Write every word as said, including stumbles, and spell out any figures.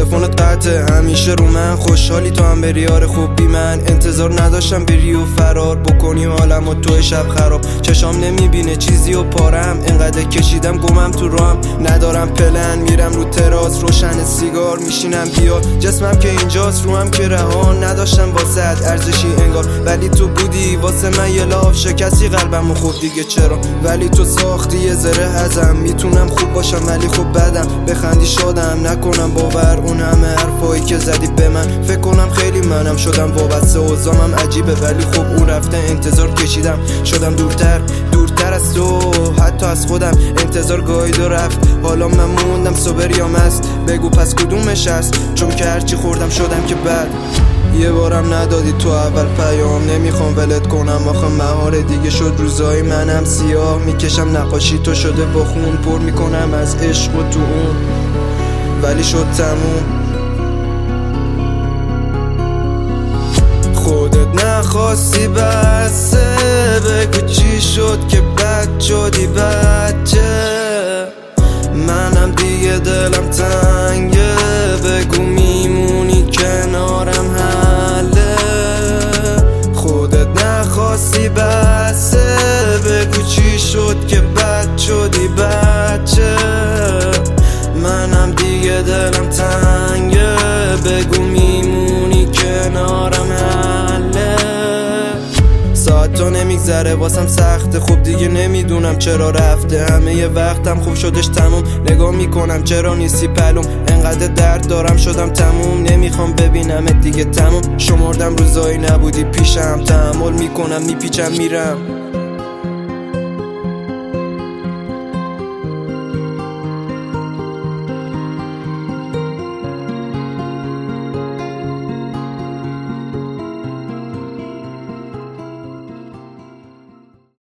تلفنت قطعه همیشه رو من، خوشحالی تو هم بری آره خوب بی من. انتظار نداشتم بری و فرار بکنی حالم و تو شب خراب. چشام نمیبینه چیزی و پارم، انقدر کشیدم گمم تو راهم. ندارم پلن میرم رو تراس، روشن سیگار میشینم بیا. جسمم که اینجاست روحم که رها، نداشتم واسه ارزشی انگار، ولی تو بودی واسه من یه لاف. شکستی قلبم و خب دیگه چرا، ولی تو ساختی یه ذره ازم. میتونم خوب باشم ولی خب بدم، بخندی شادم نکنم باور اون همه حرفایی که زدی به من. فکر کنم خیلی منم شدم وابسته، اوضاعم عجیبه ولی خب اون رفته. انتظار کشیدم شدم دورتر دورتر از تو، حتی از خودم. انتظار گاهید و رفت، حالا من موندم صبر یا مست. بگو پس کدومش هست، چون که هرچی خوردم شدم که بد. یه بارم ندادی تو اول پیام، نمیخوام ولت کنم آخه مهار دیگه شد. روزای منم سیاه میکشم، نقاشی تو شده با خون. پر میکنم از عشق و تو اون، ولی شد تموم. خودت نخواستی بسه، بگو چی شد که بد شدی بچه. منم دیگه دلم تنگه، بگو میمونی کنارم حله. خودت نخواستی بسه، بگو چی شد که بد شدی بچه. منم دیگه دلم تنگه، بگو میمونی کنارم حله. ساعت تا نمیگذره واسم سخته، خب دیگه نمیدونم چرا رفته. همه یه وقتم خوب شدش تموم، نگاه میکنم چرا نیستی پلوم. انقدر درد دارم شدم تموم، نمیخوام ببینمت دیگه تموم. شمردم روزایی نبودی پیشم، تحمل میکنم میپیچم میرم.